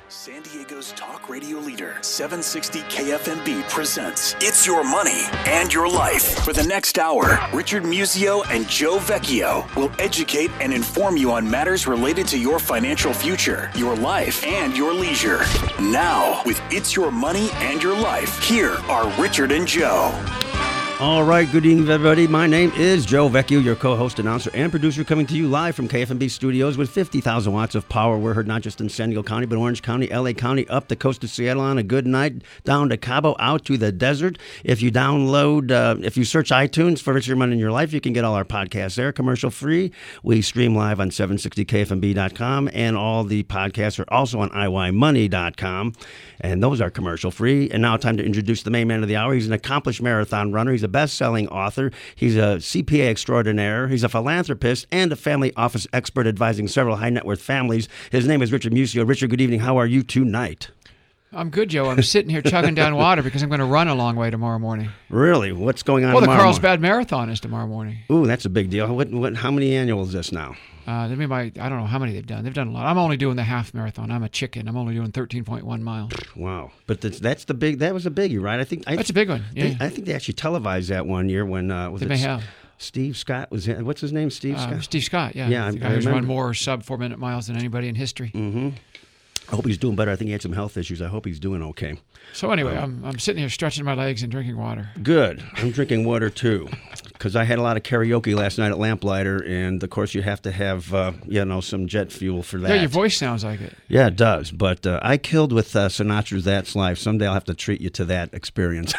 San Diego's talk radio leader, 760 KFMB presents It's Your Money and Your Life. For the next hour, Richard Musio and Joe Vecchio will educate and inform you on matters related to your financial future, your life, and your leisure. Now, with It's Your Money and Your Life, here are Richard and Joe. All right, good evening, everybody. My name is Joe Vecchio, your co-host, announcer, and producer, coming to you live from KFMB Studios with 50,000 watts of power. We're heard not just in San Diego County, but Orange County, LA County, up the coast of Seattle on a good night, down to Cabo, out to the desert. If you if you search iTunes for It's Your Money in Your Life, you can get all our podcasts there, commercial free. We stream live on 760KFMB.com, and all the podcasts are also on IYMoney.com, and those are commercial free. And now time to introduce the main man of the hour. He's an accomplished marathon runner. He's a best-selling author. He's a CPA extraordinaire. He's a philanthropist and a family office expert advising several high-net-worth families. His name is Richard Musio. Richard, good evening. How are you tonight? I'm good, Joe. I'm sitting here chugging down water because I'm going to run a long way tomorrow morning. Really? What's going on tomorrow? Well, the Carlsbad Marathon is tomorrow morning. Ooh, that's a big deal. How many annuals is this now? I don't know how many they've done. They've done a lot. I'm only doing the half marathon. I'm a chicken. I'm only doing 13.1 miles. Wow. But that was a biggie, right? That's a big one. Yeah. I think they actually televised that one year when they may have. Steve Scott what's his name? Steve Scott. Steve Scott. Yeah. Yeah, the guy who's run more sub 4 minute miles than anybody in history. Mm-hmm. I hope he's doing better. I think he had some health issues. I hope he's doing okay. So anyway, I'm sitting here stretching my legs and drinking water. Good. I'm drinking water too, because I had a lot of karaoke last night at Lamplighter, and of course you have to have some jet fuel for that. Yeah, your voice sounds like it. Yeah, it does. But I killed with Sinatra's "That's Life." Someday I'll have to treat you to that experience.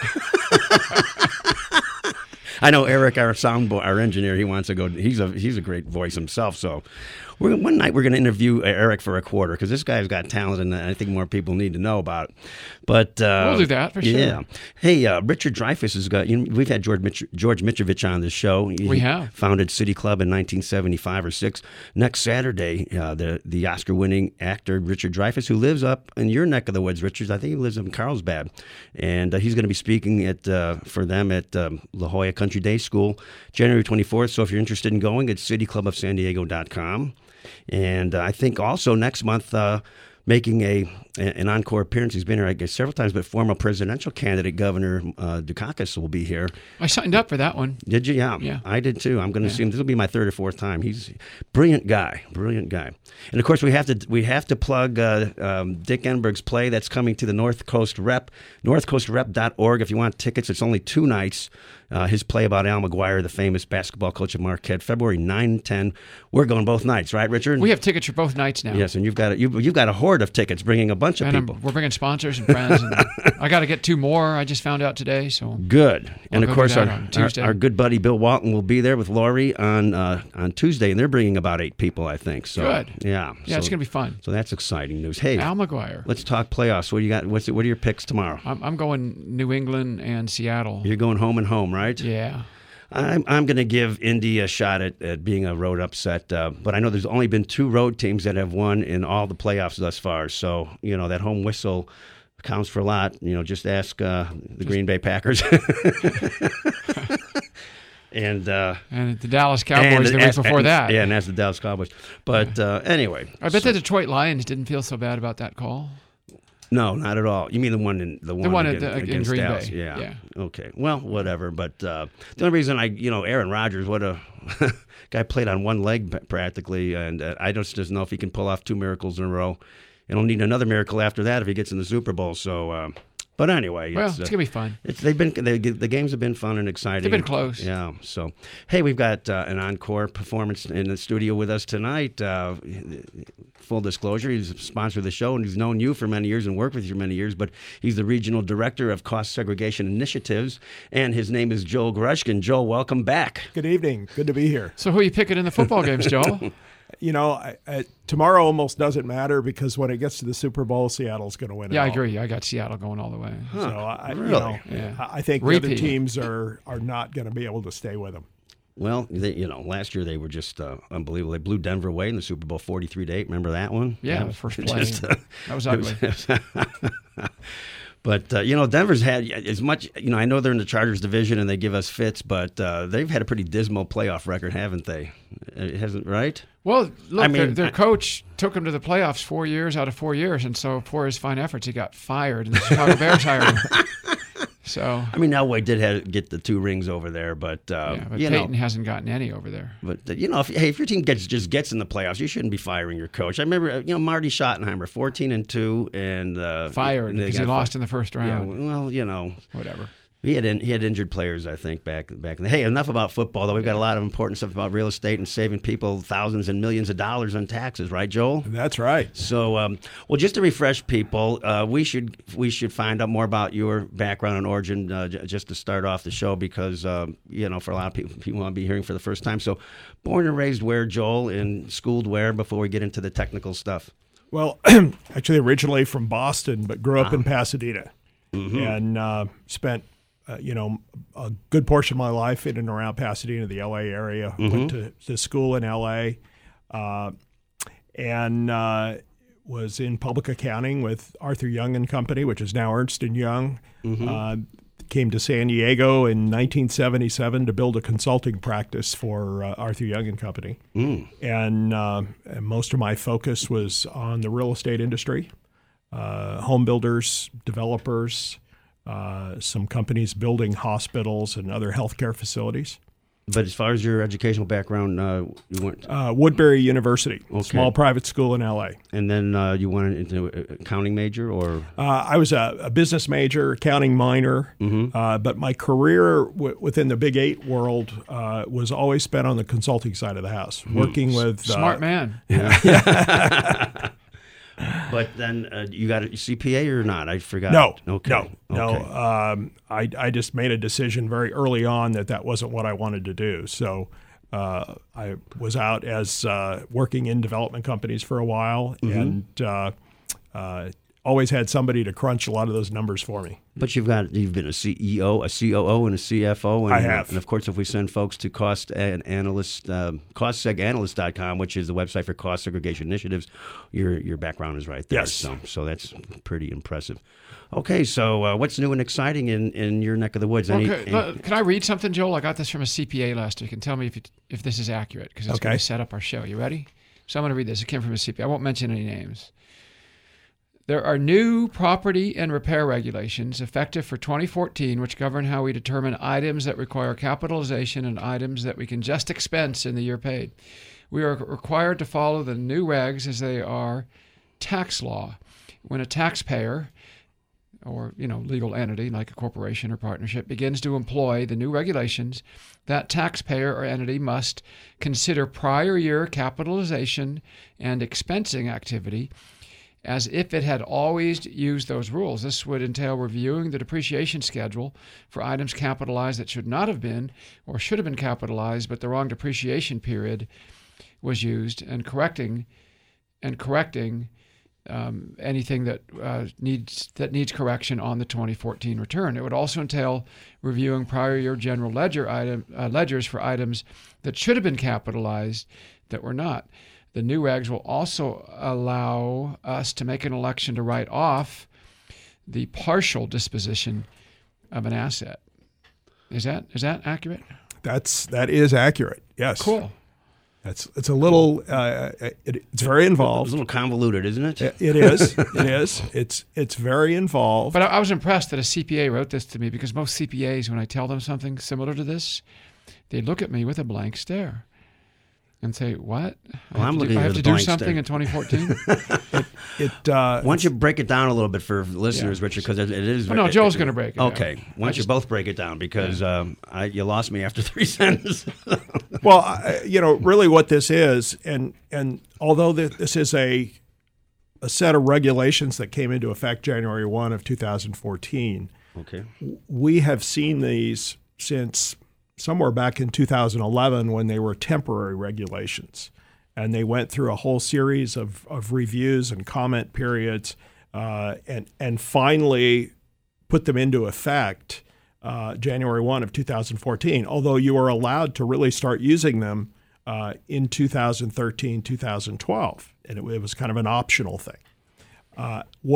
I know Eric, our engineer, he wants to go. He's a great voice himself, so. One night we're going to interview Eric for a quarter, because this guy's got talent, and I think more people need to know about it. But we'll do that for sure. Yeah. Hey, Richard Dreyfuss has got. We've had George Mitrovich on this show. We have founded City Club in 1975 or 6. Next Saturday, the Oscar-winning actor Richard Dreyfuss, who lives up in your neck of the woods, Richard. I think he lives up in Carlsbad, and he's going to be speaking for them at La Jolla Country Day School, January 24th. So if you're interested in going, it's cityclubofsandiego.com. And I think also next month, making an encore appearance. He's been here, I guess, several times, but former presidential candidate Governor Dukakis will be here. I signed up for that one. Did you? Yeah. I did too. I'm going to see him. This will be my third or fourth time. He's a brilliant guy. And of course, we have to plug Dick Enberg's play that's coming to the North Coast Rep, northcoastrep.org. If you want tickets, it's only 2 nights. His play about Al McGuire, the famous basketball coach of Marquette, February 9 and 10. We're going both nights, right, Richard? We have tickets for both nights now. Yes, and you've got a horde of tickets, bringing a bunch of people. We're bringing sponsors and friends. And I got to get 2 more. I just found out today. So good. And of course, our good buddy Bill Walton will be there with Lori on Tuesday, and they're bringing about 8 people, I think. So good. Yeah. Yeah, it's going to be fun. So that's exciting news. Hey, Al McGuire. Let's talk playoffs. What do you got? What are your picks tomorrow? I'm going New England and Seattle. You're going home and home, right? Yeah. I'm going to give Indy a shot at being a road upset, but I know there's only been 2 road teams that have won in all the playoffs thus far. So, that home whistle counts for a lot. Just ask the Green Bay Packers. And the Dallas Cowboys the week before that. Yeah, and that's the Dallas Cowboys. But anyway. I bet the Detroit Lions didn't feel so bad about that call. No, not at all. You mean the one in against Green Dallas? Bay? Yeah. Okay. Well, whatever. But the only reason Aaron Rodgers, what a guy, played on one leg practically, and I just know if he can pull off 2 miracles in a row. He'll need another miracle after that if he gets in the Super Bowl. So. But anyway, it's gonna be fun. The games have been fun and exciting. They've been close. Yeah. So, hey, we've got an encore performance in the studio with us tonight. Full disclosure, he's a sponsor of the show, and he's known you for many years and worked with you for many years. But he's the regional director of cost segregation initiatives, and his name is Joel Grushkin. Joel, welcome back. Good evening. Good to be here. So, who are you picking in the football games, Joel? Tomorrow almost doesn't matter, because when it gets to the Super Bowl, Seattle's going to win. Yeah, I agree. I got Seattle going all the way. Huh. So really? I think the other teams are not going to be able to stay with them. Well, last year they were just unbelievable. They blew Denver away in the Super Bowl 43-8. Remember that one? Yeah, the first play. That was ugly. But, Denver's had as much, I know they're in the Chargers division and they give us fits, but they've had a pretty dismal playoff record, haven't they? It hasn't, right? Well, look, their coach took him to the playoffs 4 years out of 4 years, and so for his fine efforts, he got fired, and the Chicago Bears hired him. So Elway did get the 2 rings over there, but Peyton hasn't gotten any over there. But if your team gets in the playoffs, you shouldn't be firing your coach. I remember Marty Schottenheimer, 14-2, and fired because he lost in the first round. Yeah, well, whatever. He had injured players, I think, back in the. Hey, enough about football, though. We've got a lot of important stuff about real estate and saving people thousands and millions of dollars on taxes, right, Joel? That's right. So, just to refresh people, we should find out more about your background and origin just to start off the show because, for a lot of people want to be hearing for the first time. So, born and raised where, Joel, and schooled where before we get into the technical stuff? Well, actually originally from Boston, but grew up in Pasadena and spent a good portion of my life in and around Pasadena, the L.A. area. Went to school in L.A. And was in public accounting with Arthur Young and Company, which is now Ernst & Young. Came to San Diego in 1977 to build a consulting practice for Arthur Young and Company. And most of my focus was on the real estate industry, home builders, developers, some companies building hospitals and other healthcare facilities. But as far as your educational background, you went Woodbury University, small private school in L.A. And then you went into accounting major, or I was a business major, accounting minor. But my career within the Big 8 world was always spent on the consulting side of the house, working with smart man. But then you got a CPA or not? I forgot. No. I just made a decision very early on that wasn't what I wanted to do. So I was out as working in development companies for a while and always had somebody to crunch a lot of those numbers for me. But you've been a CEO, a COO, and a CFO. And, I have. And, of course, if we send folks to costseganalyst.com, which is the website for cost segregation initiatives, your background is right there. Yes. So that's pretty impressive. Okay, so what's new and exciting in your neck of the woods? Can I read something, Joel? I got this from a CPA last week. And tell me if this is accurate, because it's going to set up our show. You ready? So I'm going to read this. It came from a CPA. I won't mention any names. There are new property and repair regulations effective for 2014, which govern how we determine items that require capitalization and items that we can just expense in the year paid. We are required to follow the new regs as they are tax law. When a taxpayer or legal entity like a corporation or partnership begins to employ the new regulations, that taxpayer or entity must consider prior year capitalization and expensing activity as if it had always used those rules. This would entail reviewing the depreciation schedule for items capitalized that should not have been or should have been capitalized, but the wrong depreciation period was used, and correcting anything that needs correction on the 2014 return. It would also entail reviewing prior year general ledgers for items that should have been capitalized that were not. The new regs will also allow us to make an election to write off the partial disposition of an asset. Is that accurate? That is accurate. Yes. Cool. It's a little. It's very involved. It's a little convoluted, isn't it? It is. It is. It's very involved. But I was impressed that a CPA wrote this to me, because most CPAs, when I tell them something similar to this, they look at me with a blank stare and say, "What? Well, I have to do something in 2014." Why don't you break it down a little bit for listeners, Richard? Because it is. No, Joel's going to break it. Okay. Why don't you both break it down? Because you lost me after 3 sentences. Well, really, what this is, and although this is a set of regulations that came into effect January 1 of 2014, we have seen these since somewhere back in 2011 when they were temporary regulations. And they went through a whole series of reviews and comment periods and finally put them into effect January 1 of 2014, although you were allowed to really start using them in 2013, 2012. And it was kind of an optional thing. What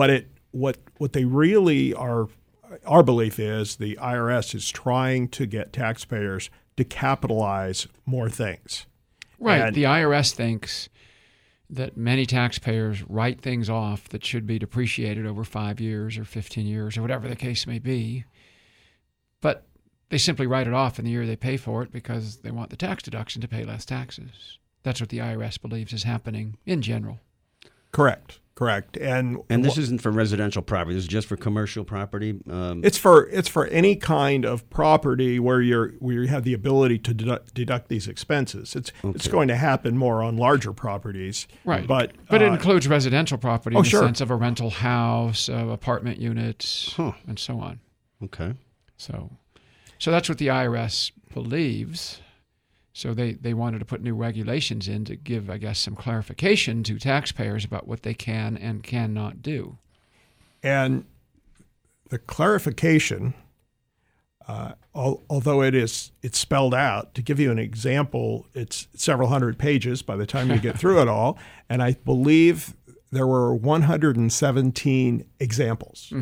what they really are, our belief is the IRS is trying to get taxpayers to capitalize more things. Right. And the IRS thinks that many taxpayers write things off that should be depreciated over 5 years or 15 years or whatever the case may be. But they simply write it off in the year they pay for it because they want the tax deduction to pay less taxes. That's what the IRS believes is happening in general. Correct. And this isn't for residential property. This is just for commercial property. It's for any kind of property where you have the ability to deduct these expenses. It's going to happen more on larger properties, right? But it includes residential property in the sense of a rental house, apartment units, and so on. Okay. So that's what the IRS believes. So they wanted to put new regulations in to give, I guess, some clarification to taxpayers about what they can and cannot do. And the clarification, although it's spelled out, to give you an example, it's several hundred pages by the time you get through it all. And I believe there were 117 examples.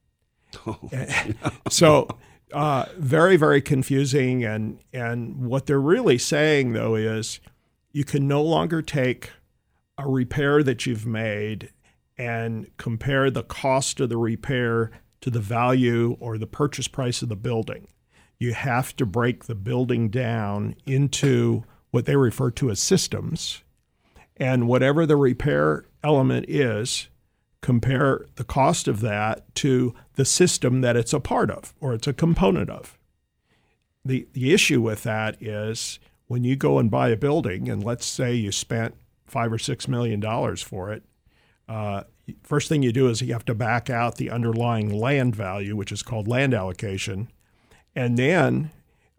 Mm-hmm. So very, very confusing. And what they're really saying, though, is you can no longer take a repair that you've made and compare the cost of the repair to the value or the purchase price of the building. You have to break the building down into what they refer to as systems. And whatever the repair element is, compare the cost of that to the system that it's a part of or it's a component of. The issue with that is when you go and buy a building, and let's say you spent $5 or $6 million for it, first thing you do is you have to back out the underlying land value, which is called land allocation, and then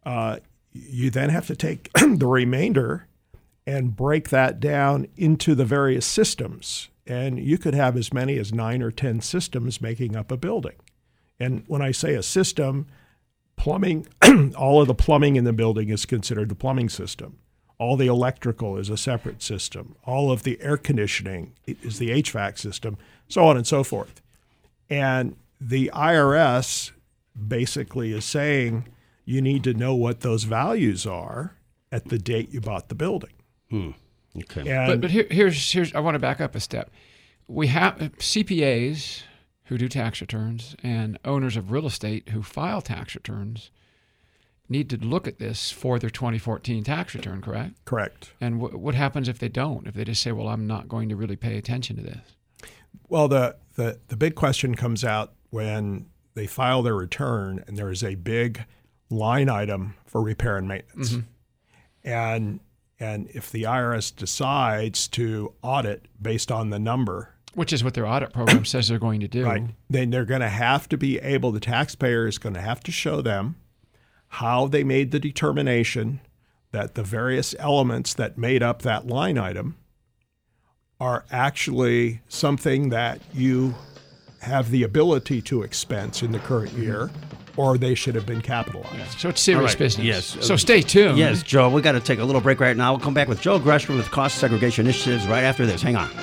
you then have to take the remainder and break that down into the various systems. And you could have as many as 9 or 10 systems making up a building. And when I say a system, plumbing, all of the plumbing in the building is considered the plumbing system. All the electrical is a separate system. All of the air conditioning is the HVAC system, so on and so forth. And the IRS basically is saying you need to know what those values are at the date you bought the building. Okay. But here's I want to back up a step. We have CPAs who do tax returns and owners of real estate who file tax returns need to look at this for their 2014 tax return, correct? Correct. And what happens if they don't? If they just say, well, I'm not going to really pay attention to this? Well, the big question comes out when they file their return and there is a big line item for repair and maintenance. Mm-hmm. And if the IRS decides to audit based on the number, which is what their audit program says they're going to do, right, then they're going to have to be able, the taxpayer is going to have to show them how they made the determination that the various elements that made up that line item are actually something that you have the ability to expense in the current year, or they should have been capitalized. So it's serious business. Yes. So stay tuned. Yes, Joe, we got to take a little break right now. We'll come back with Joe Gresham with Cost Segregation Initiatives right after this. Hang on.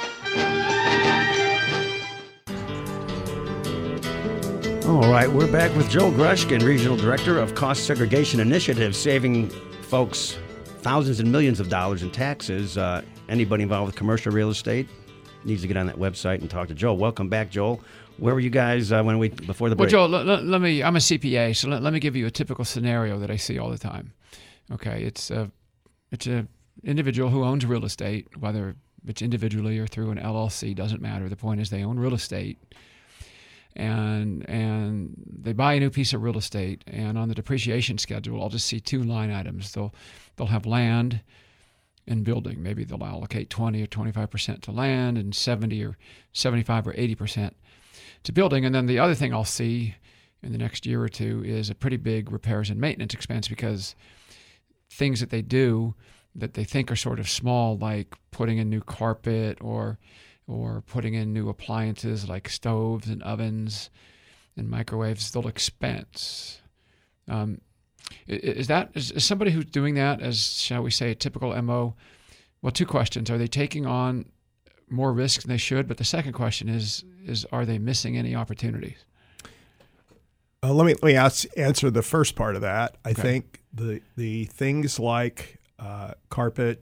All right, we're back with Joe Grushkin, Regional Director of Cost Segregation Initiatives, saving folks thousands and millions of dollars in taxes. Anybody involved with commercial real estate needs to get on that website and talk to Joe. Welcome back, Joel. Where were you guys before the break? Well, Joel, let me. I'm a CPA, so let me give you a typical scenario that I see all the time. Okay, it's a individual who owns real estate, whether it's individually or through an LLC, doesn't matter. The point is they own real estate, and they buy a new piece of real estate, and on the depreciation schedule, I'll just see two line items. They'll have land and building. Maybe they'll allocate 20 or 25% to land and 70 or 75 or 80% to building. And then the other thing I'll see in the next year or two is a pretty big repairs and maintenance expense, because things that they do that they think are sort of small, like putting in new carpet or putting in new appliances like stoves and ovens and microwaves, they'll expense. Is somebody who's doing that as, shall we say, a typical MO? Well, two questions. Are they taking on more risks than they should? But the second question is is, are they missing any opportunities? Let me answer the first part of that. I think the things like carpet,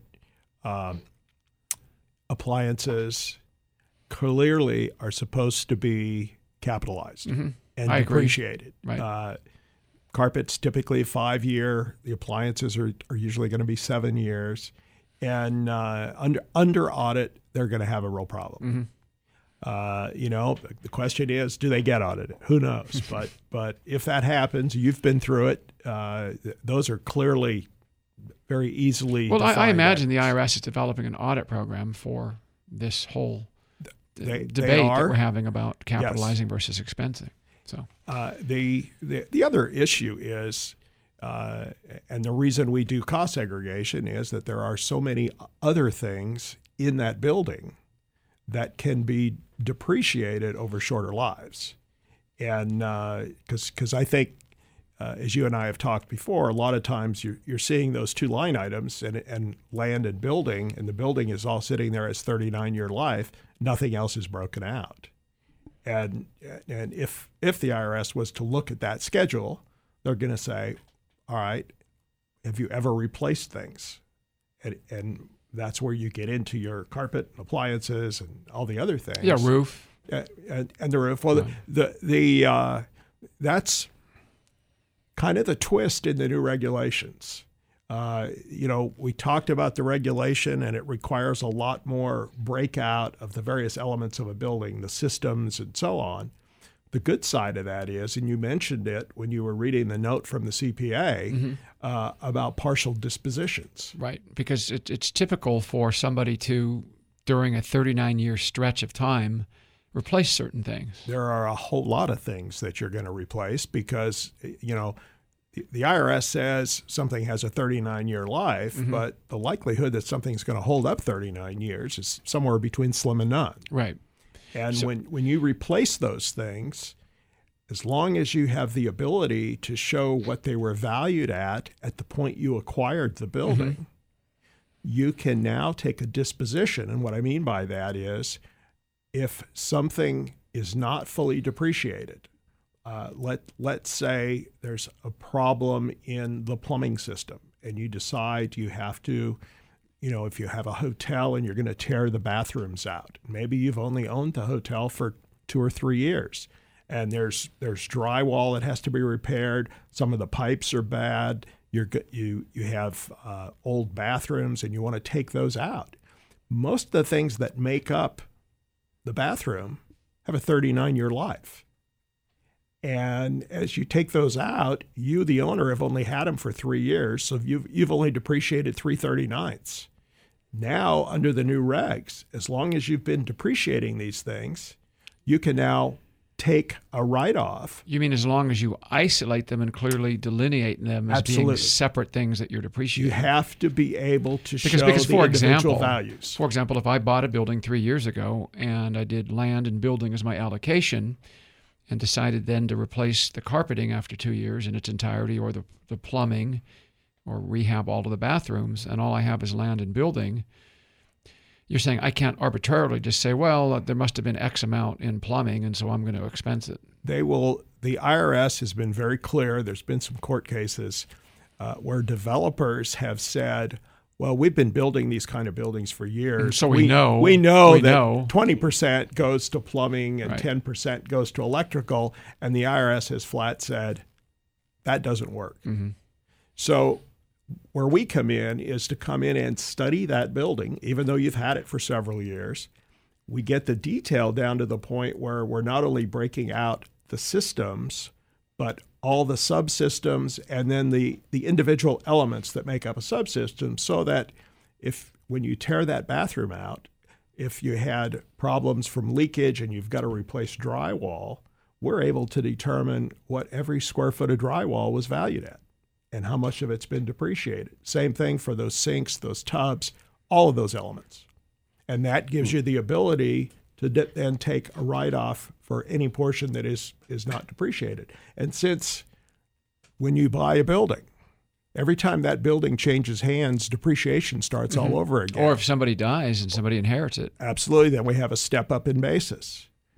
appliances, clearly are supposed to be capitalized and depreciated. Right. Carpet's typically 5-year. The appliances are usually going to be 7 years. And under audit, they're going to have a real problem. The question is, do they get audited? Who knows? But if that happens, you've been through it. Those are clearly very easily defined. I imagine the IRS is developing an audit program for this whole debate that we're having about capitalizing versus expensing. So the other issue is, and the reason we do cost segregation is that there are so many other things in that building that can be depreciated over shorter lives. And because I think, as you and I have talked before, a lot of times you're seeing those two line items and land and building, and the building is all sitting there as 39-year life. Nothing else is broken out. And if the IRS was to look at that schedule, they're going to say, all right, have you ever replaced things? And that's where you get into your carpet and appliances and all the other things. Yeah, roof. And the roof. Well, the that's kind of the twist in the new regulations. We talked about the regulation, and it requires a lot more breakout of the various elements of a building, the systems and so on. The good side of that is, and you mentioned it when you were reading the note from the CPA about partial dispositions. Right, because it's typical for somebody to, during a 39-year stretch of time, replace certain things. There are a whole lot of things that you're going to replace because, the IRS says something has a 39-year life, but the likelihood that something's going to hold up 39 years is somewhere between slim and none. Right. And when you replace those things, as long as you have the ability to show what they were valued at the point you acquired the building, you can now take a disposition. And what I mean by that is if something is not fully depreciated, let's say there's a problem in the plumbing system and you decide you have to, if you have a hotel and you're going to tear the bathrooms out, maybe you've only owned the hotel for 2 or 3 years and there's drywall that has to be repaired. Some of the pipes are bad. You have old bathrooms and you want to take those out. Most of the things that make up the bathroom have a 39-year life. And as you take those out, you, the owner, have only had them for 3 years, so you've only depreciated 3/39. Now, under the new regs, as long as you've been depreciating these things, you can now take a write-off. You mean as long as you isolate them and clearly delineate them as being separate things that you're depreciating? You have to be able to show the individual values. For example, if I bought a building 3 years ago and I did land and building as my allocation, and decided then to replace the carpeting after 2 years in its entirety, or the plumbing, or rehab all of the bathrooms, and all I have is land and building, you're saying I can't arbitrarily just say, well, there must have been X amount in plumbing, and so I'm going to expense it. The IRS has been very clear. There's been some court cases where developers have said, well, we've been building these kind of buildings for years. So we know that 20% goes to plumbing and right. 10% goes to electrical, and the IRS has flat said that doesn't work. So where we come in is to come in and study that building, even though you've had it for several years. We get the detail down to the point where we're not only breaking out the systems, but all the subsystems and then the individual elements that make up a subsystem, so that when you tear that bathroom out, if you had problems from leakage and you've got to replace drywall, we're able to determine what every square foot of drywall was valued at and how much of it's been depreciated. Same thing for those sinks, those tubs, all of those elements. And that gives you the ability to then take a write-off for any portion that is not depreciated. And since when you buy a building, every time that building changes hands, depreciation starts all over again. Or if somebody dies and somebody inherits it. Absolutely. Then we have a step up in basis.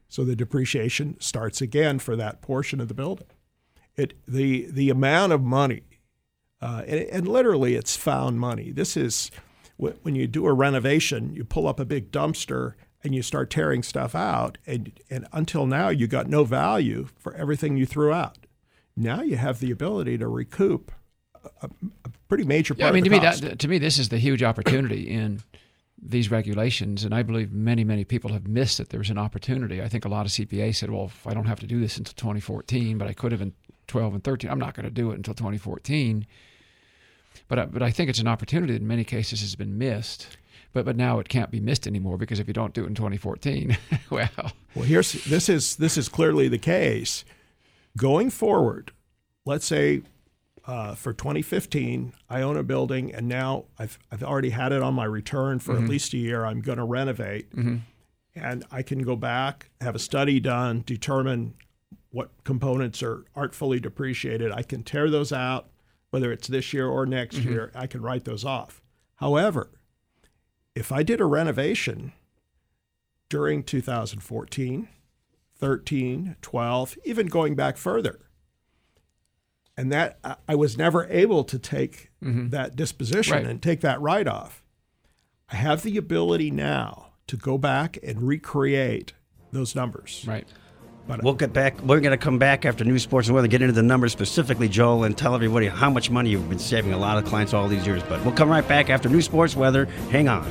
So the depreciation starts again for that portion of the building. The amount of money, and literally it's found money. This is when you do a renovation, you pull up a big dumpster and you start tearing stuff out, and until now you got no value for everything you threw out. Now you have the ability to recoup a pretty major part of the cost. To me, this is the huge opportunity in these regulations, and I believe many, many people have missed that there's an opportunity. I think a lot of CPAs said, well, if I don't have to do this until 2014, but I could have in 12 and 13, I'm not going to do it until 2014. But I think it's an opportunity that in many cases has been missed. But now it can't be missed anymore, because if you don't do it in 2014, this is clearly the case. Going forward, let's say for 2015, I own a building, and now I've already had it on my return for at least a year. I'm going to renovate, and I can go back, have a study done, determine what components aren't fully depreciated. I can tear those out, whether it's this year or next year. I can write those off. However, if I did a renovation during 2014, 13, 12, even going back further, and that I was never able to take that disposition and take that write-off, I have the ability now to go back and recreate those numbers. Right. But we'll get back. We're going to come back after news, sports, and weather, get into the numbers specifically, Joel, and tell everybody how much money you've been saving a lot of clients all these years. But we'll come right back after news, sports, weather. Hang on.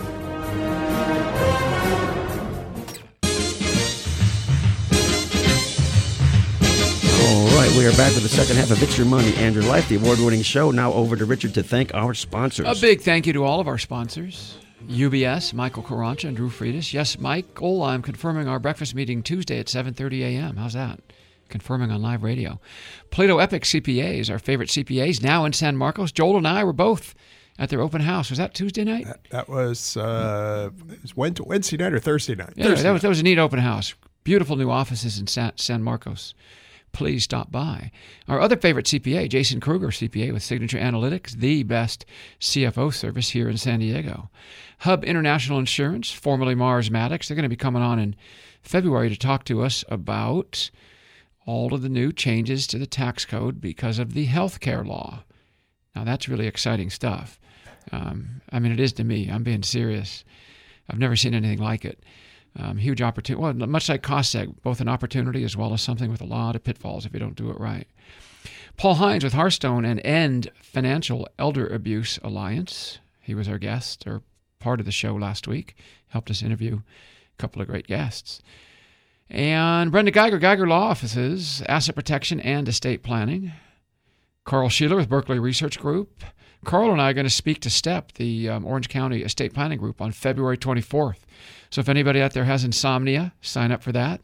All right, we are back with the second half of It's Your Money and Your Life, the award-winning show. Now over to Richard to thank our sponsors. A big thank you to all of our sponsors. UBS, Michael Carrancha and Drew Friedis. Yes, Michael, I'm confirming our breakfast meeting Tuesday at 7:30 a.m. How's that? Confirming on live radio. Plato Epic CPAs, our favorite CPAs, now in San Marcos. Joel and I were both at their open house. Was that Tuesday night? That was Wednesday night or Thursday night? Yeah, that was a neat open house. Beautiful new offices in San Marcos. Please stop by. Our other favorite CPA, Jason Kruger, CPA with Signature Analytics, the best CFO service here in San Diego. Hub International Insurance, formerly Mars Maddox, they're going to be coming on in February to talk to us about all of the new changes to the tax code because of the healthcare law. Now, that's really exciting stuff. It is to me. I'm being serious. I've never seen anything like it. Huge opportunity. Well, much like CostSeg, both an opportunity as well as something with a lot of pitfalls if you don't do it right. Paul Hines with Hearthstone and End Financial Elder Abuse Alliance. He was our guest or part of the show last week. Helped us interview a couple of great guests. And Brenda Geiger, Geiger Law Offices, Asset Protection and Estate Planning. Carl Sheeler with Berkeley Research Group. Carl and I are going to speak to STEP, the Orange County Estate Planning Group, on February 24th. So if anybody out there has insomnia, sign up for that.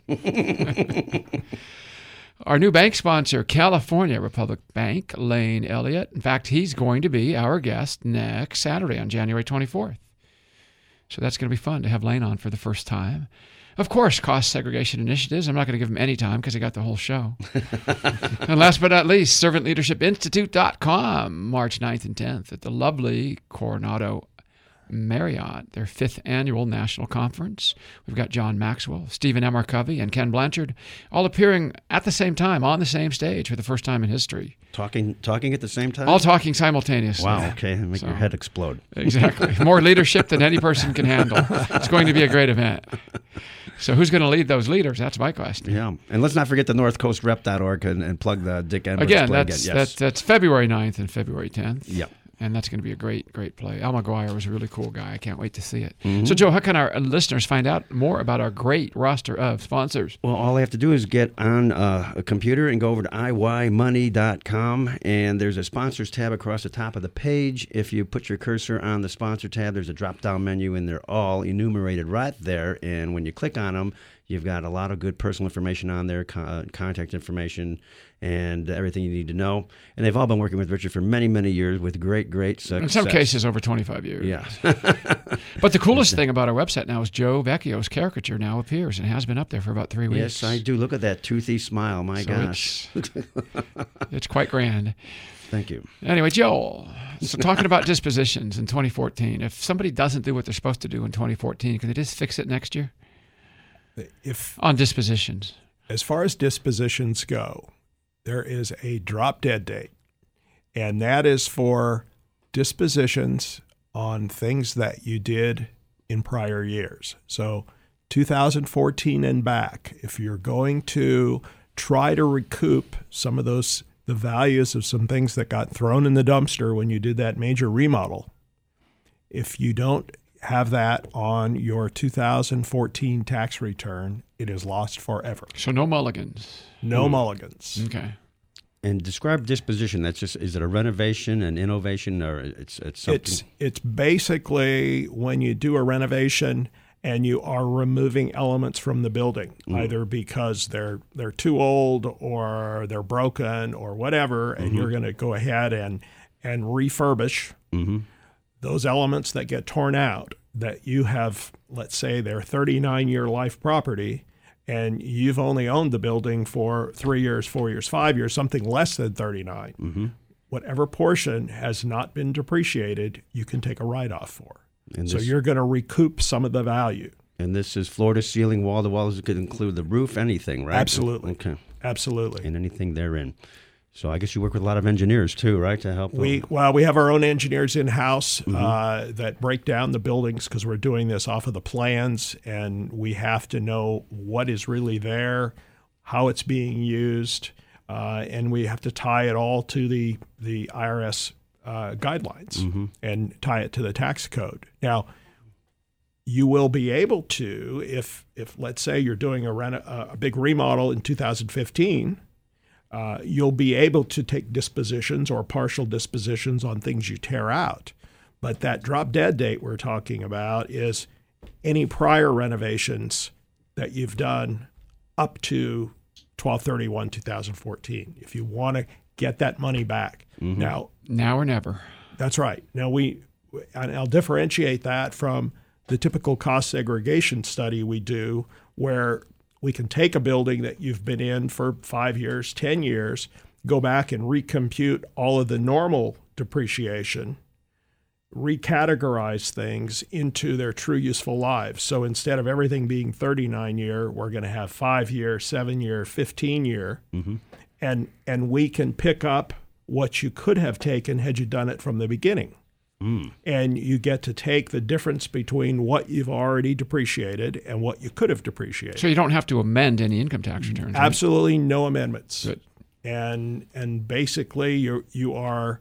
Our new bank sponsor, California Republic Bank, Lane Elliott. In fact, he's going to be our guest next Saturday on January 24th. So that's going to be fun to have Lane on for the first time. Of course, cost segregation initiatives. I'm not going to give him any time because he got the whole show. And last but not least, servantleadershipinstitute.com, March 9th and 10th at the lovely Coronado Marriott, their 5th annual national conference. We've got John Maxwell, Stephen M. R. Covey, and Ken Blanchard all appearing at the same time on the same stage for the first time in history. Talking at the same time? All talking simultaneously. Wow, okay. Make your head explode. Exactly. More leadership than any person can handle. It's going to be a great event. So who's going to lead those leaders? That's my question. Yeah. And let's not forget the northcoastrep.org and plug the Dick Edwards play again. Yes. That's February 9th and February 10th. Yeah. And that's going to be a great, great play. Al McGuire was a really cool guy. I can't wait to see it. Mm-hmm. So, Joe, how can our listeners find out more about our great roster of sponsors? Well, all they have to do is get on a computer and go over to iymoney.com, and there's a sponsors tab across the top of the page. If you put your cursor on the sponsor tab, there's a drop-down menu, and they're all enumerated right there. And when you click on them, you've got a lot of good personal information on there, contact information, and everything you need to know. And they've all been working with Richard for many, many years with great success. In some cases, over 25 years. Yeah. But the coolest thing about our website now is Joe Vecchio's caricature now appears and has been up there for about 3 weeks. Yes, I do. Look at that toothy smile. My gosh. It's quite grand. Thank you. Anyway, Joel, so talking about dispositions in 2014, if somebody doesn't do what they're supposed to do in 2014, can they just fix it next year? On dispositions. As far as dispositions go, there is a drop-dead date, and that is for dispositions on things that you did in prior years. So 2014 and back, if you're going to try to recoup some of the values of some things that got thrown in the dumpster when you did that major remodel, if you don't have that on your 2014 tax return, it is lost forever. So no mulligans. No mulligans. Okay. And describe disposition. That's just, is it a renovation, an innovation, or it's something? It's basically when you do a renovation and you are removing elements from the building, either because they're too old or they're broken or whatever, and you're going to go ahead and refurbish those elements that get torn out that you have, let's say they're 39-year life property, and you've only owned the building for 3 years, 4 years, 5 years, something less than 39. Whatever portion has not been depreciated, you can take a write-off for. So you're going to recoup some of the value. And this is floor to ceiling, wall to wall. It could include the roof, anything, right? Absolutely. Okay. Absolutely. And anything therein. So I guess you work with a lot of engineers too, right, to help? We have our own engineers in-house that break down the buildings because we're doing this off of the plans, and we have to know what is really there, how it's being used, and we have to tie it all to the IRS guidelines and tie it to the tax code. Now, you will be able to, if let's say you're doing a big remodel in 2015, you'll be able to take dispositions or partial dispositions on things you tear out. But that drop-dead date we're talking about is any prior renovations that you've done up to 12/31/2014. If you want to get that money back. Now or never. That's right. Now I'll differentiate that from the typical cost segregation study we do, where we can take a building that you've been in for 5 years, 10 years, go back and recompute all of the normal depreciation, recategorize things into their true useful lives. So instead of everything being 39-year, we're going to have 5-year, 7-year, 15-year, and we can pick up what you could have taken had you done it from the beginning. And you get to take the difference between what you've already depreciated and what you could have depreciated. So you don't have to amend any income tax returns. Right? Absolutely no amendments. Good. And basically you are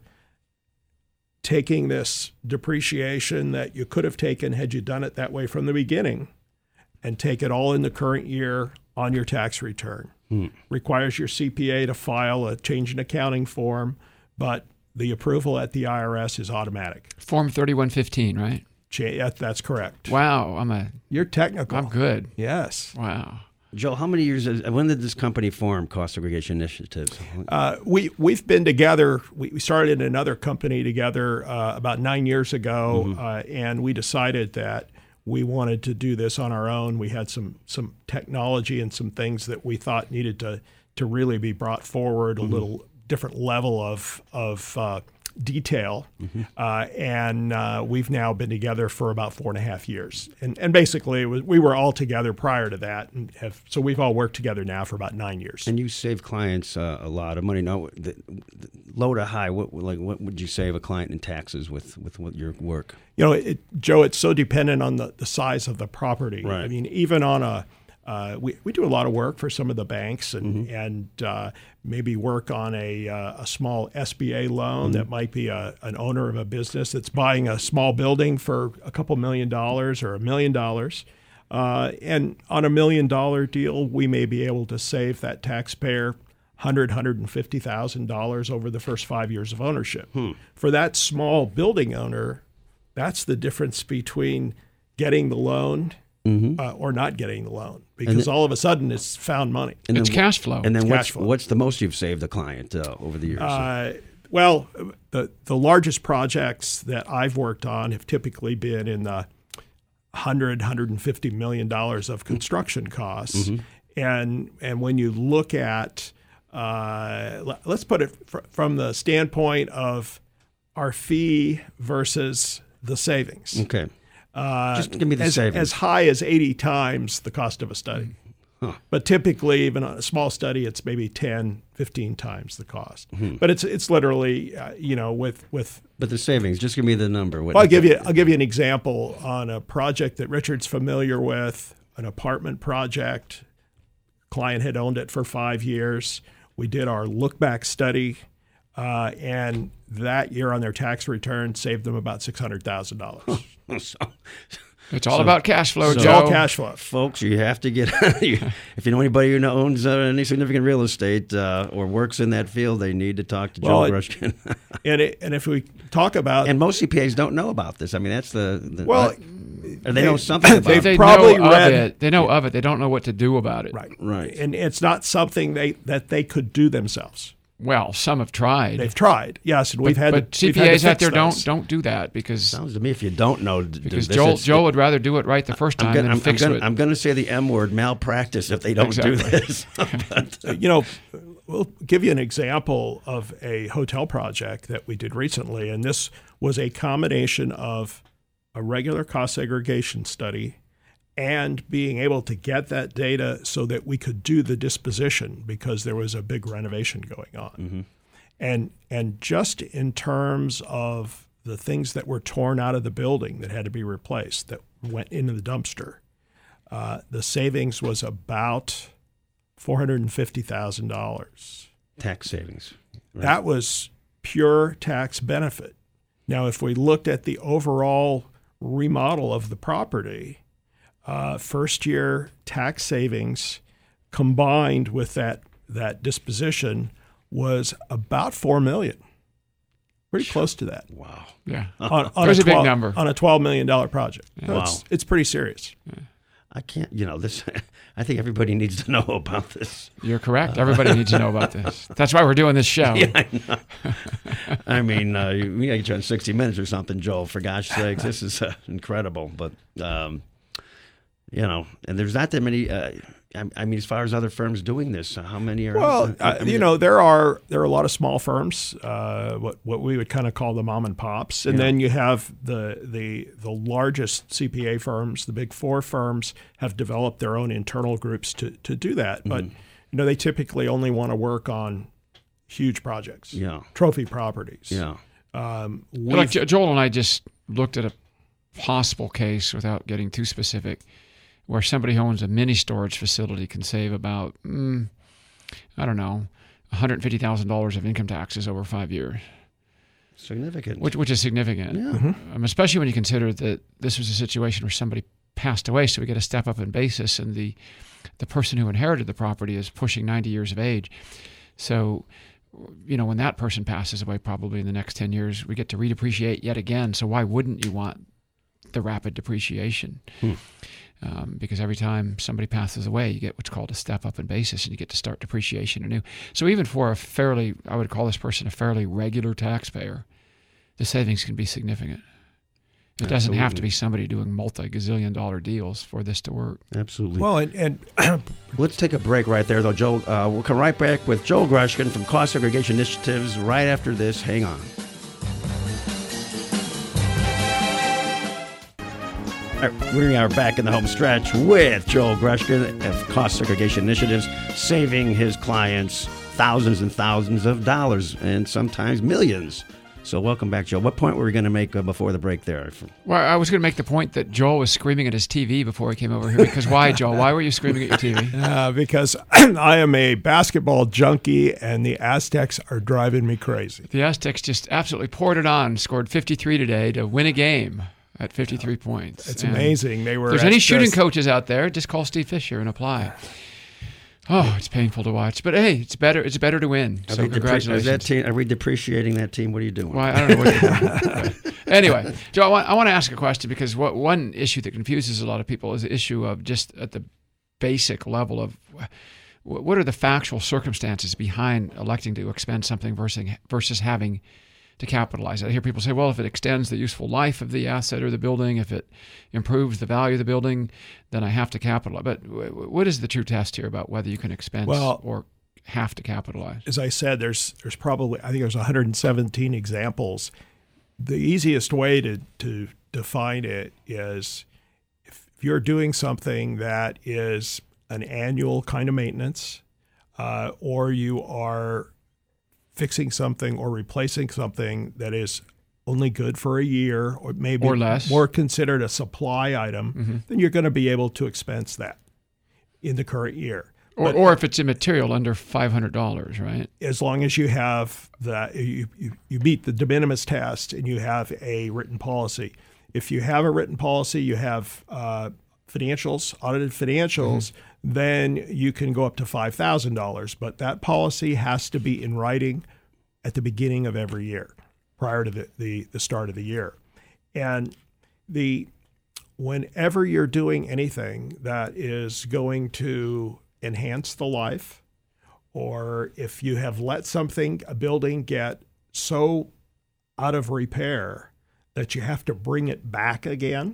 taking this depreciation that you could have taken had you done it that way from the beginning, and take it all in the current year on your tax return. Requires your CPA to file a change in accounting form, but the approval at the IRS is automatic. Form 3115, right? That's correct. Wow, You're technical. I'm good. Yes. Wow. Joe, how many years? When did this company form, Cost Segregation Initiatives? We've been together. We started another company together about 9 years ago, and we decided that we wanted to do this on our own. We had some technology and some things that we thought needed to really be brought forward, a little different level of detail, and we've now been together for about 4.5 years. And basically, we were all together prior to that, and so we've all worked together now for about 9 years. And you save clients a lot of money. Now, low to high, what would you save a client in taxes with your work? Joe, it's so dependent on the size of the property. Right. I mean, even on we do a lot of work for some of the banks and maybe work on a small SBA loan that might be an owner of a business that's buying a small building for a couple $1 million or $1 million. And on $1 million deal, we may be able to save that taxpayer $150,000 over the first 5 years of ownership. For that small building owner, that's the difference between getting the loan or not getting the loan, because all of a sudden it's found money. And it's cash flow. And then what's the most you've saved a client over the years? Well, the largest projects that I've worked on have typically been in the $150 million of construction costs. And when you look at, let's put it from the standpoint of our fee versus the savings. Okay. Just give me the savings. As high as 80 times the cost of a study. Huh. But typically, even on a small study, it's maybe 10, 15 times the cost. But it's literally, with. But the savings, just give me the number. Well, I'll give you an example on a project that Richard's familiar with, an apartment project. Client had owned it for 5 years. We did our look-back study, and that year on their tax return saved them about $600,000. It's all about cash flow, It's Joe. all cash flow. Folks, you have to get if you know anybody who owns any significant real estate or works in that field, they need to talk to Joe Grushkin. and if we talk about and most CPAs don't know about this. I mean, that's the well, or they know something about it. They probably know read of it. They know of it. They don't know what to do about it. Right. And it's not something that they could do themselves. Well, some have tried. They've tried, yes, and but we've CPAs had to out there those. don't do that because Sounds to me if you don't know, because Joel would rather do it right the first time than fix it. I'm going to say the M word, malpractice, if they don't do this. But, we'll give you an example of a hotel project that we did recently, and this was a combination of a regular cost segregation study and being able to get that data so that we could do the disposition because there was a big renovation going on. And just in terms of the things that were torn out of the building that had to be replaced, that went into the dumpster, the savings was about $450,000. tax savings. Right. That was pure tax benefit. Now, if we looked at the overall remodel of the property, first year tax savings combined with that disposition was about $4 million. Pretty close to that. Wow. Yeah. On It was a big number. On a $12 million project. Yeah. So Wow. it's pretty serious. I can't, this. I think everybody needs to know about this. You're correct. Everybody needs to know about this. That's why we're doing this show. Yeah, I know. I mean, we got you on 60 Minutes or something, Joel, for gosh sakes. This is incredible. But, and there's not that many, I mean, as far as other firms doing this, how many are? Well, there are a lot of small firms, what we would kind of call the mom and pops, and then you have the largest CPA firms, the big four firms, have developed their own internal groups to do that. But they typically only want to work on huge projects, trophy properties. Joel and I just looked at a possible case without getting too specific, where somebody who owns a mini storage facility can save about, $150,000 of income taxes over 5 years. Significant. Which is significant. Yeah. Especially when you consider that this was a situation where somebody passed away, so we get a step up in basis, and the person who inherited the property is pushing 90 years of age. So, when that person passes away, probably in the next 10 years, we get to redepreciate yet again. So why wouldn't you want the rapid depreciation? Because every time somebody passes away, you get what's called a step up in basis, and you get to start depreciation anew. So even for I would call this person a fairly regular taxpayer, the savings can be significant. It doesn't have to be somebody doing multi-gazillion-dollar deals for this to work. Absolutely. Well, and let's take a break right there, though, Joel. We'll come right back with Joel Grushkin from Cost Segregation Initiatives right after this. Hang on. All right, we are back in the home stretch with Joel Grushkin of Cost Segregation Initiatives, saving his clients thousands and thousands of dollars and sometimes millions. So welcome back, Joel. What point were we going to make before the break there? Well, I was going to make the point that Joel was screaming at his TV before he came over here. Because why, Joel? Why were you screaming at your TV? Because I am a basketball junkie, and the Aztecs are driving me crazy. The Aztecs just absolutely poured it on, scored 53 today to win a game at 53 points. It's amazing. If there's any shooting coaches out there, just call Steve Fisher and apply. Oh, it's painful to watch, but hey, it's better to win. So congratulations. Are we depreciating that team? What are you doing? Well, I don't know what you're doing. Anyway, Joe, I want to ask a question, because one issue that confuses a lot of people is the issue of just at the basic level of what are the factual circumstances behind electing to expend something versus having to capitalize it. I hear people say, well, if it extends the useful life of the asset or the building, if it improves the value of the building, then I have to capitalize. But what is the true test here about whether you can expense or have to capitalize? As I said, there's probably, I think there's 117 examples. The easiest way to define it is if you're doing something that is an annual kind of maintenance, or you are fixing something or replacing something that is only good for a year or maybe or less, more considered a supply item, then you're going to be able to expense that in the current year. Or if it's immaterial, under $500, right? As long as you have you meet the de minimis test and you have a written policy. If you have a written policy, you have financials, audited financials, then you can go up to $5,000. But that policy has to be in writing at the beginning of every year, prior to the start of the year. And whenever you're doing anything that is going to enhance the life, or if you have let a building get so out of repair that you have to bring it back again,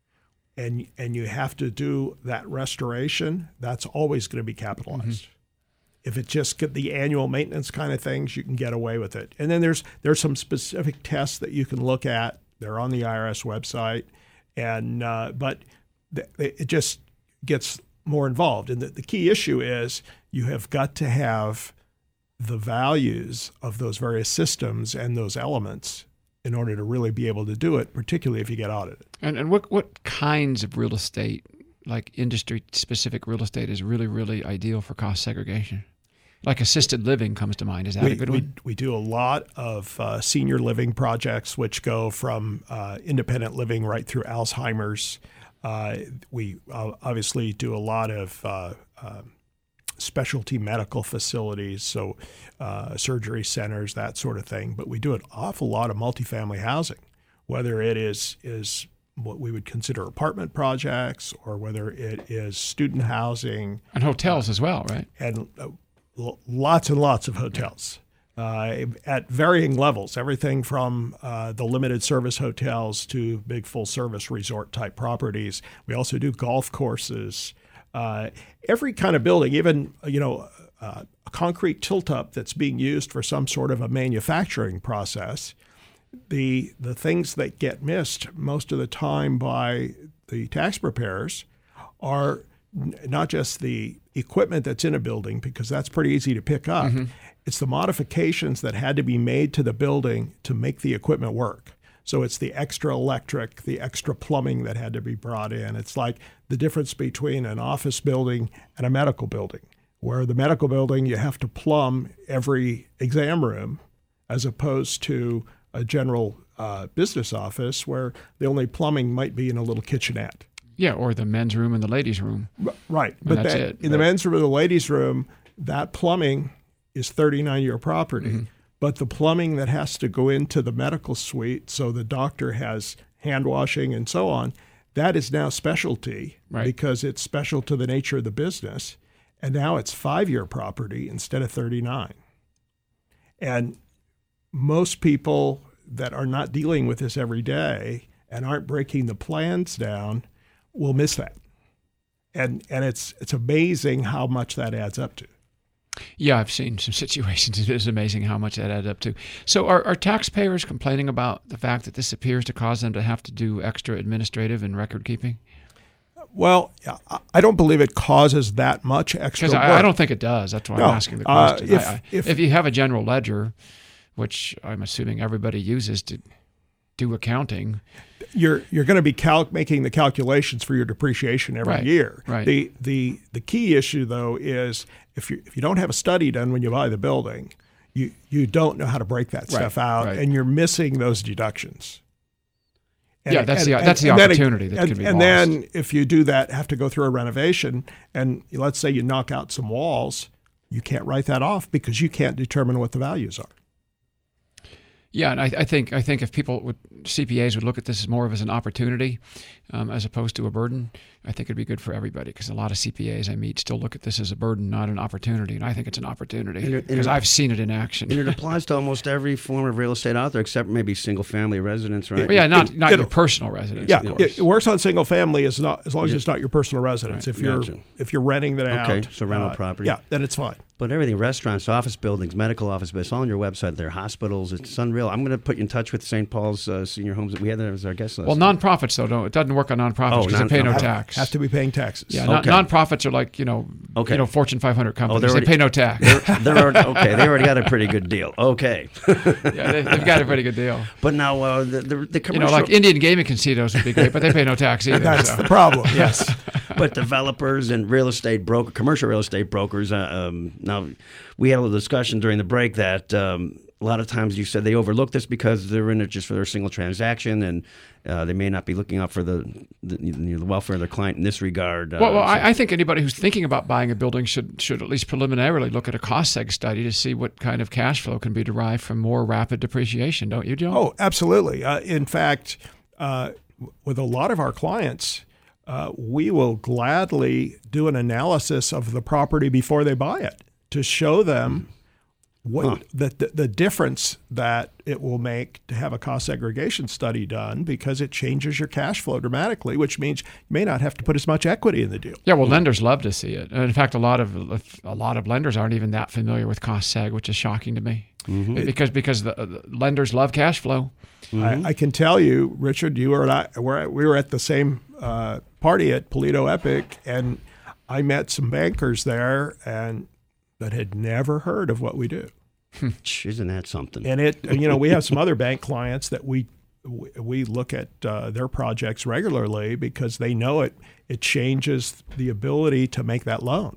and you have to do that restoration, that's always going to be capitalized. If it's just the annual maintenance kind of things, you can get away with it. And then there's some specific tests that you can look at. They're on the IRS website, and but it just gets more involved. And the key issue is you have got to have the values of those various systems and those elements in order to really be able to do it, particularly if you get audited. And what kinds of real estate, like industry-specific real estate, is really, really ideal for cost segregation? Like assisted living comes to mind. Is that a good one? We do a lot of senior living projects, which go from independent living right through Alzheimer's. We obviously do a lot of specialty medical facilities, so surgery centers, that sort of thing. But we do an awful lot of multifamily housing, whether it is what we would consider apartment projects or whether it is student housing. And hotels as well, right? And lots and lots of hotels. At varying levels, everything from the limited service hotels to big full-service resort-type properties. We also do golf courses. Every kind of building, even a concrete tilt-up that's being used for some sort of a manufacturing process. The things that get missed most of the time by the tax preparers are not just the equipment that's in a building, because that's pretty easy to pick up. It's the modifications that had to be made to the building to make the equipment work. So it's the extra electric, the extra plumbing that had to be brought in. It's like the difference between an office building and a medical building, where the medical building you have to plumb every exam room, as opposed to a general business office where the only plumbing might be in a little kitchenette. Yeah, or the men's room and the ladies' room. Right. But that's it. In the men's room or the ladies' room, that plumbing is 39-year property. But the plumbing that has to go into the medical suite, so the doctor has hand washing and so on, that is now specialty, because it's special to the nature of the business. And now it's 5-year property instead of 39. And most people that are not dealing with this every day and aren't breaking the plans down will miss that. And it's amazing how much that adds up to. Yeah, I've seen some situations. It is amazing how much that adds up to. So are taxpayers complaining about the fact that this appears to cause them to have to do extra administrative and record keeping? Well, I don't believe it causes that much extra work. I don't think it does. That's why I'm asking the question. If you have a general ledger, which I'm assuming everybody uses to do accounting, you're going to be making the calculations for your depreciation every year. Right. The key issue, though, is if you don't have a study done when you buy the building, you don't know how to break that stuff out, and you're missing those deductions. And, that's the opportunity that can be lost. And then if you do that, have to go through a renovation, and let's say you knock out some walls, you can't write that off because you can't determine what the values are. Yeah, and I think if CPAs would look at this more as an opportunity as opposed to a burden, I think it'd be good for everybody, because a lot of CPAs I meet still look at this as a burden, not an opportunity, and I think it's an opportunity because I've seen it in action. And it applies to almost every form of real estate out there, except maybe single-family residence, right? Well, yeah, not your personal residence. Yeah, it works on single-family as long as it's not your personal residence. If you're renting that out, okay, so rental property. Yeah, then it's fine. But everything, restaurants, office buildings, medical office buildings, all on your website. There are hospitals. It's unreal. I'm going to put you in touch with St. Paul's Senior Homes. We had that as our guest list. Well, nonprofits, though, it doesn't work on nonprofits because they pay no tax. Have to be paying taxes. Yeah, okay. Nonprofits are like, Fortune 500 companies. They pay no tax. They're already, they already got a pretty good deal. Okay. Yeah, they've got a pretty good deal. But now the commercial... like Indian gaming casinos would be great, but they pay no tax either. That's the problem, yes. But developers and commercial real estate brokers, now we had a little discussion during the break that a lot of times you said they overlook this because they're in it just for their single transaction, and they may not be looking out for the welfare of their client in this regard. I think anybody who's thinking about buying a building should at least preliminarily look at a cost seg study to see what kind of cash flow can be derived from more rapid depreciation, don't you, Joe? Oh, absolutely. In fact, with a lot of our clients, we will gladly do an analysis of the property before they buy it to show them what the difference that it will make to have a cost segregation study done, because it changes your cash flow dramatically, which means you may not have to put as much equity in the deal. Yeah, well, lenders love to see it. And in fact, a lot of lenders aren't even that familiar with cost seg, which is shocking to me. Mm-hmm. Because the lenders love cash flow. Mm-hmm. I can tell you, Richard, you and I, we were at the same party at Polito Epic, and I met some bankers there that had never heard of what we do. Isn't that something? And we have some other bank clients that we look at their projects regularly because they know it changes the ability to make that loan.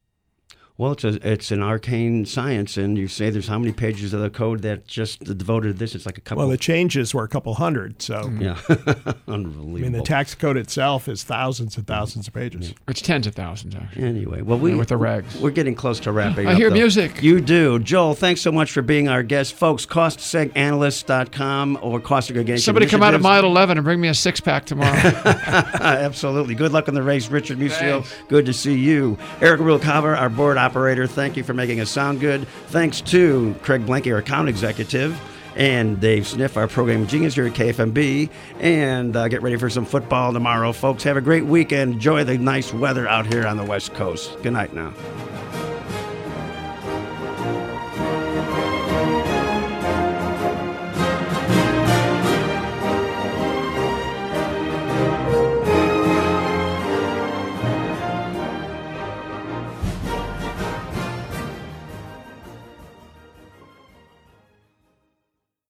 Well, it's an arcane science, and you say there's how many pages of the code that just devoted to this? It's like a couple. Well, the changes were a couple hundred, so yeah, unbelievable. I mean, the tax code itself is thousands and thousands of pages. It's tens of thousands, actually. Anyway, well, with the regs, we're getting close to wrapping up. I hear though. Music. You do, Joel. Thanks so much for being our guest, folks. CostSegAnalyst.com or Cost Segregation. Somebody come out at mile 11 and bring me a 6-pack tomorrow. Absolutely. Good luck in the race, Richard Musio. Good to see you, Eric Rubalcaba, our board operator. Thank you for making us sound good. Thanks to Craig Blanke, our account executive, and Dave Sniff, our program genius here at KFMB. And get ready for some football tomorrow, folks. Have a great weekend. Enjoy the nice weather out here on the West Coast. Good night now.